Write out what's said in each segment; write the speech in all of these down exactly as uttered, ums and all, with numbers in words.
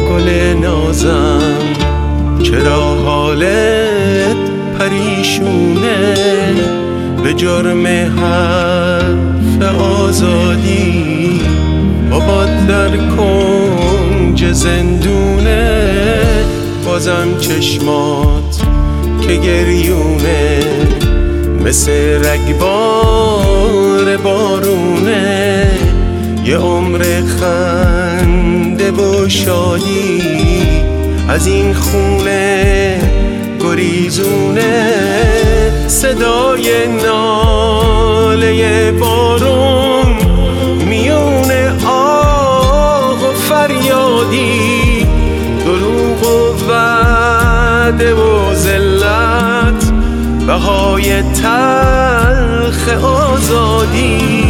گل نازم چرا حالت پریشونه؟ به جرم حرف آزادی بابات در کنج زندونه. بازم چشمات که گریونه مثل رگبار بارونه. یه عمر خنده و شادی از این خونه گریزونه. صدای ناله بارون میونه آه و فریادی، دروغ و وعده و ذلت، بهای تلخ آزادی.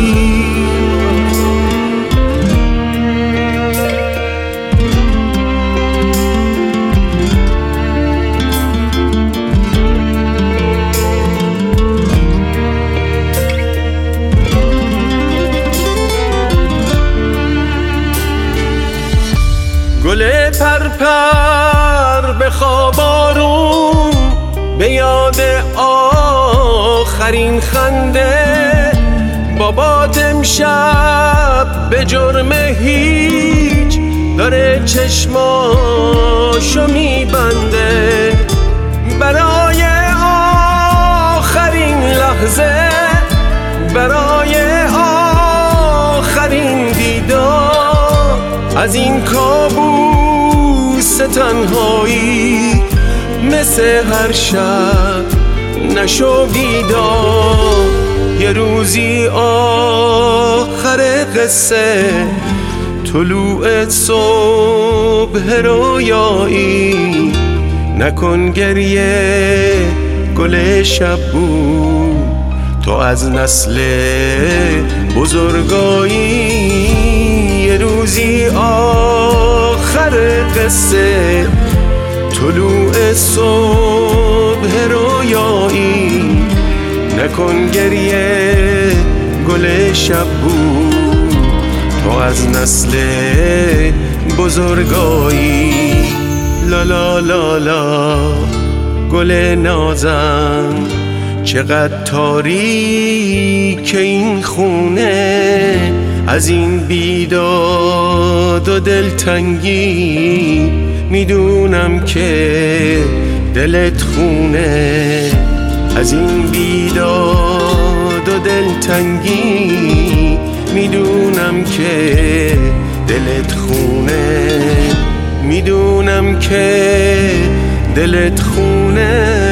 گل پرپر به خواب آروم به یاد آخرین خنده. بابات امشب به جرم هیچ داره چشماشو میبنده. برای آخرین لحظه، برای آخرین دیدار از این کابوس تنهایی، مثل هر شب نشو بیدار. یه روزی آخر قصه، طلوع صبح رویایی، نکن گریه گل شب بود تو از نسل بزرگایی. یه روزی آخر قصه، طلوع صبح رویایی، نکن گریه گل شب بود تو از نسل بزرگایی. لا لا لا لا گل نازم چقدر تاریک این خونه. از این بیداد و دلتنگی میدونم که دلت خونه. از این بیداد و دلتنگی میدونم که دلت خونه. میدونم که دلت خونه.